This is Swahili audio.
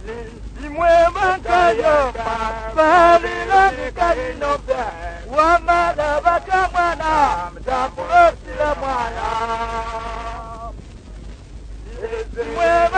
Mwema kayo balila nikalinobe wamada bakamwana mtakulosile mwana